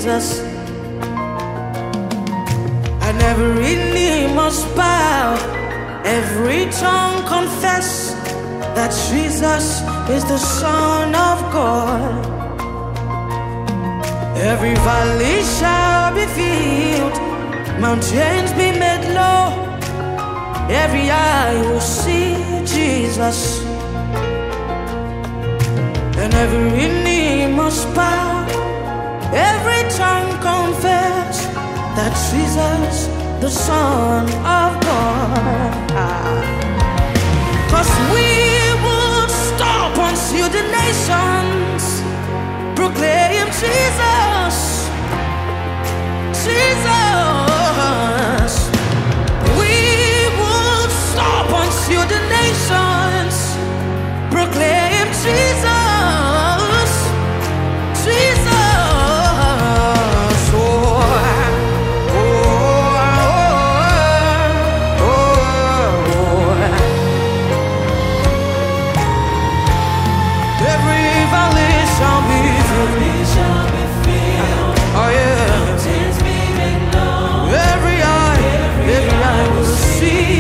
Jesus. And every knee must bow, every tongue confess that Jesus is the Son of God. Every valley shall be filled, mountains be made low, every eye will see Jesus. And every knee must bow, every tongue confess that Jesus, the Son of God. 'Cause we will stop until the nations proclaim Jesus, Jesus. We will stop until the nations proclaim Jesus, Jesus. Oh yeah. Mountains be made low. Every eye will see.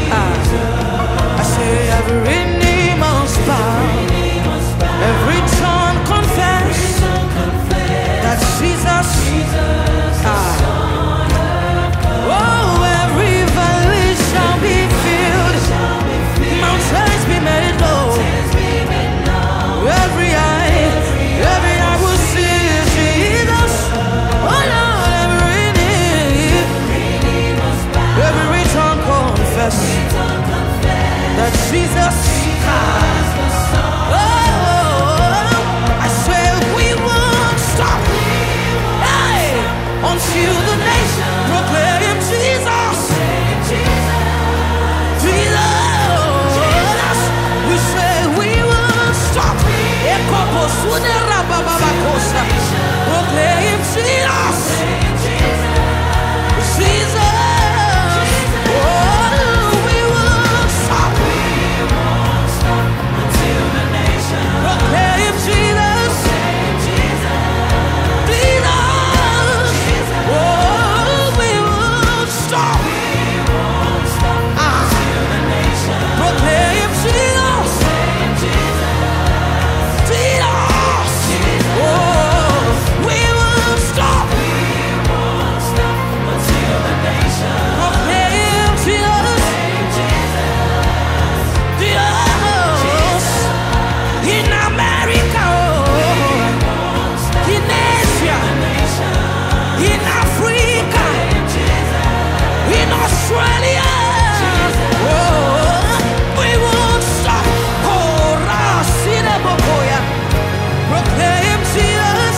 I say every knee must bow, every tongue confess that Jesus. Oh, every valley shall be filled, mountains be made low. Every eye will see Jesus. Oh Lord, every tongue confess that Jesus. Oh, I swear we won't stop, hey, until the nation proclaim Jesus, Jesus. We say we won't stop. Proclaim Jesus, Jesus. Oh, we won't stop until the nation proclaim Jesus, Jesus. Oh, we won't stop until the nation proclaim Jesus, Jesus. Oh, we won't stop until the nation proclaim Jesus, Jesus. In America, in Asia, in Africa, in Australia, oh, we won't stop. Oh, Rasina Bokoya, proclaim Jesus.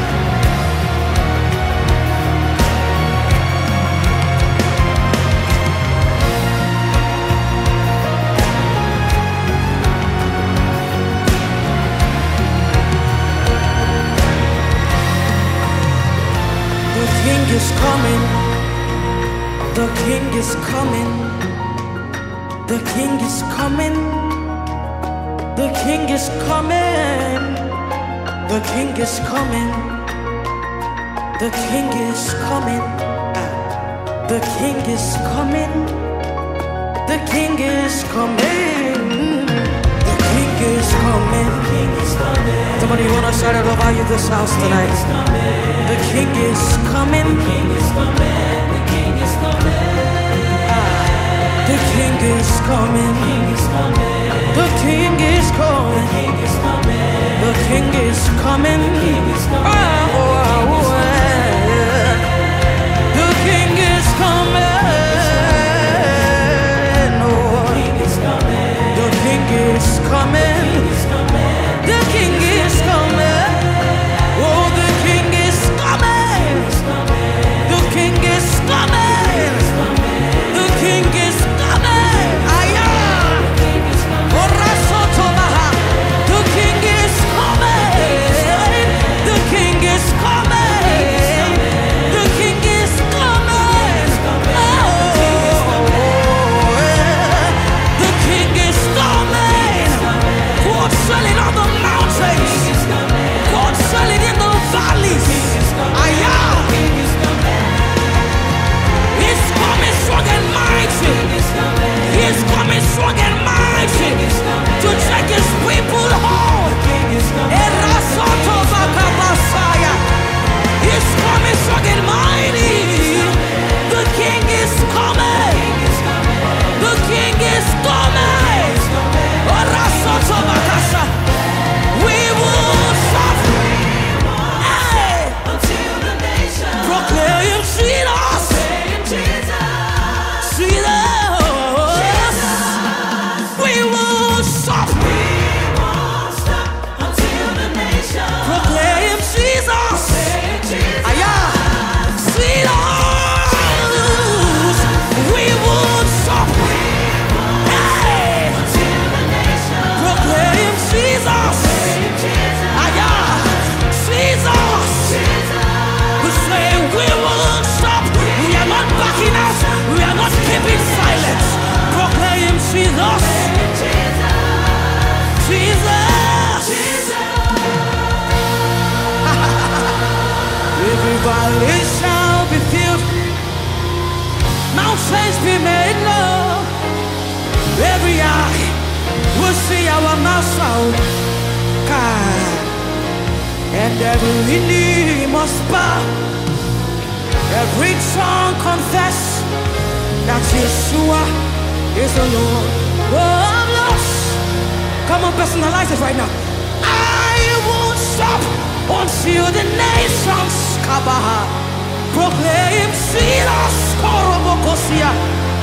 The King is coming. The King is coming. The King is coming. The King is coming. The King is coming. The King is coming. The King is coming. The King is coming. The King is coming. Somebody wanna shout it over you this house tonight. The King is coming. The King is coming. The King is coming. The King is coming. The King is coming. The King is coming. Oh, yeah. The King is coming. Oh, the King is coming. The King is coming. Oh, the King is coming. The King is coming. The King is coming. Aya. Orasotomaha. The King is coming. The King is coming. The King is coming. Oh, the King is coming. And every knee must bow, every tongue confess that Yeshua is the Lord of Lords. Come on, personalize it right now. I won't stop until the nations proclaim Silas Korobokosia.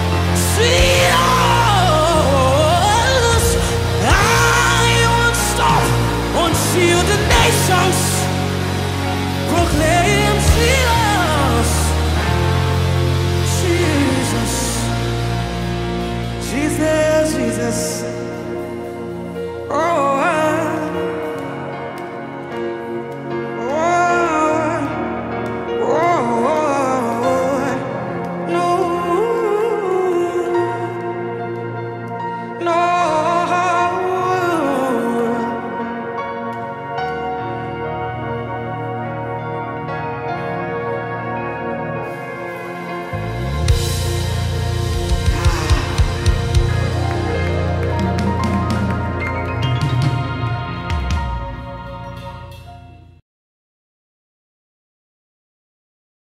Silas, I won't stop until the nations proclaim Jesus. Jesus, Jesus, Jesus.